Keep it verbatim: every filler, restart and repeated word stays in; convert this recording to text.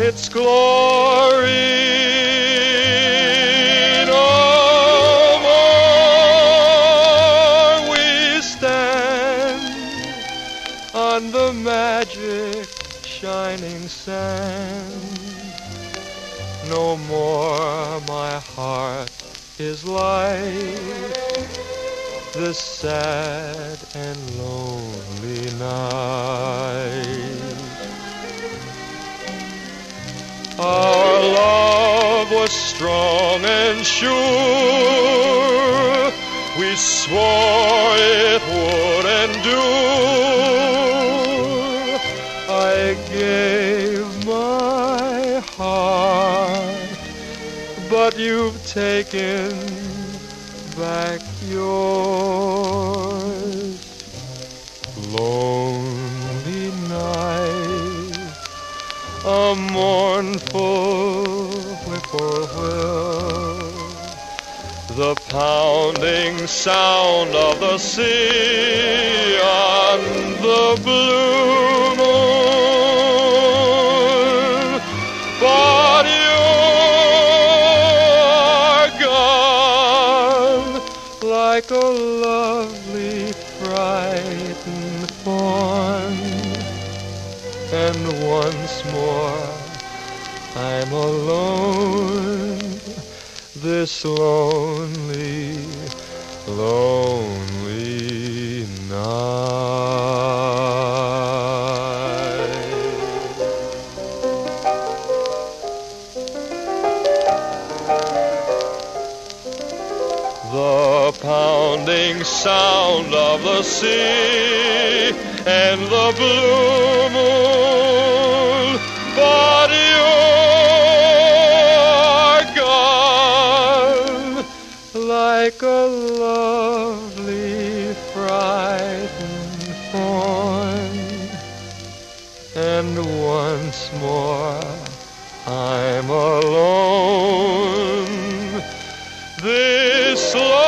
its glory. No more we stand on the magic shining sand. No more my heart is like this sad and lonely night. Our love was strong and sure. We swore it would endure. I gave my heart, but you've taken back yours. Lonely night, a mournful whippoorwill, the pounding sound of the sea on the blue moon. But you're gone like a lovely frightened fawn, and once more I'm alone, this lonely, lonely night. The pounding sound of the sea and the blue moon, but you're gone like a lovely frightened fawn, and once more I'm alone, this love